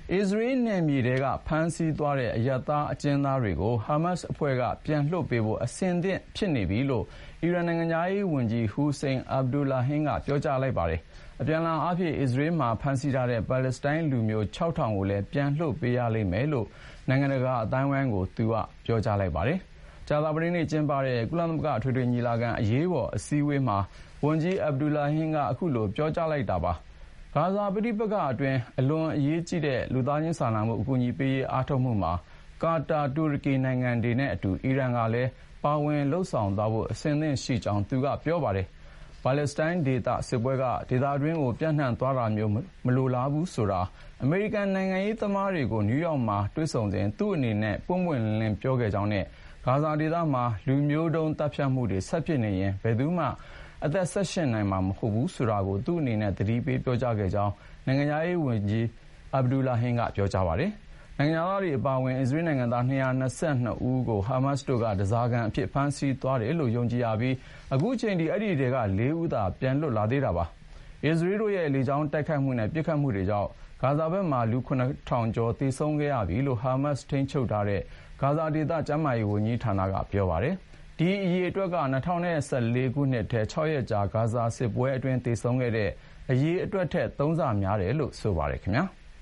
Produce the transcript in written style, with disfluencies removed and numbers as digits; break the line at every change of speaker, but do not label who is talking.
အစ္စရေးနယ်မြေထဲကဖမ်းဆီးသွားတဲ့အရပ်သားအကျဉ်းသားတွေကိုဟာမတ်စ်အဖွဲ့ကပြန်လွှတ်ပေးဖို့အဆင်သင့်ဖြစ်နေပြီလို့အီရန်နိုင်ငံသားရေးဝန်ကြီးဟူစိန်အာဘ်ဒူလာဟင်ကပြောကြားလိုက်ပါတယ်။အပြန်အလှန်အားဖြင့်အစ္စရေးမှာဖမ်းဆီးထားတဲ့ပါလက်စတိုင်းလူမျိုး 6,000 ကိုလည်းပြန်လွှတ်ပေးရလိမ့်မယ်လို့နိုင်ငံတကာအသိုင်းအဝိုင်းကိုသူကပြောကြားလိုက်ပါတယ်။ကြာသပတေးနေ့ကျင်းပတဲ့ကုလသမဂ္ဂအထွေထွေညီလာခံအရေးပေါ်အစည်းအဝေးမှာဝန်ကြီးအာဘ်ဒူလာဟင်ကအခုလိုပြောကြားလိုက်တာပါ။ဂါဇာပဋိပက္ခအတွင်းအလွန်အရေးကြီးတဲ့လူသားချင်းစာနာမှုအကူအညီပေးရေးအားထုတ်မှုမှာကာတာတူရကီနိုင်ငံတွေနဲ့အတူအီရန်ကလည်းပါဝင်လှုပ်ဆောင်သွားဖို့အဆင်သင့်ရှိကြောင်းသူကပြောပါတယ်။ပါလက်စတိုင်းဒေသစစ်ပွဲကဒေသတွင်းကိုပြန့်နှံ့သွားတာမျိုးမလိုလားဘူးဆိုတာအမေရိကန်နိုင်ငံရေးသမားတွေကိုနယူးယောက်မှာတွေ့ဆုံစဉ်သူ့အနေနဲ့ပွင့်ပွင့်လင်းလင်းပြောခဲ့ကြောင်းနဲ့ဂါဇာဒေသမှာလူမျိုးတုံးတပ်ဖြတ်မှုတွေဆက်ဖြစ်နေရင်ဘယ်သူမှအသက်ဆက်ရှင်နိုင်မှာမဟုတ်ဘူးဆိုတာကိုသူ့အနေနဲ့သတိပေးပြောကြားခဲ့ကြောင်းနိုင်ငံရေးဝန်ကြီးအာဘ်ဒူလာဟင်ကပြောကြားပါတယ်။နိုင်ငံသားတွေအပါအဝင်အစ္စရေးနိုင်ငံသား222ဦးကိုဟာမတ်စ်တို့ကဓားစာခံအဖြစ်ဖမ်းဆီးသွားတယ်လို့ယုံကြည်ရပြီးအခုချိန်ထိအဲ့ဒီတွေက4ဦးသာပြန်လွတ်လာသေးတာပါ။အစ္စရေးတို့ရဲ့လေကြောင်းတိုက်ခိုက်မှုနဲ့ပစ်ခတ်မှုတွေကြောင့်ဂါဇာဘက်မှာလူ 9,000 ကျော်သေဆုံးခဲ့ရပြီလို့ဟာမတ်စ်ထိန်းချုပ်ထားတဲ့ဂါဇာဒေသကျန်းမာရေးဝန်ကြီးဌာနကပြောပါတယ်။ဒီအရေအတွက်က2014ခုနှစ်ထဲ6ရက်ကြာဂါဇာစစ်ပွဲအတွင်းသေဆုံးခဲ့တဲ့အရေအတွက်ထက်3ဆများတယ်လို့ဆိုပါတယ်ခင်ဗျာ။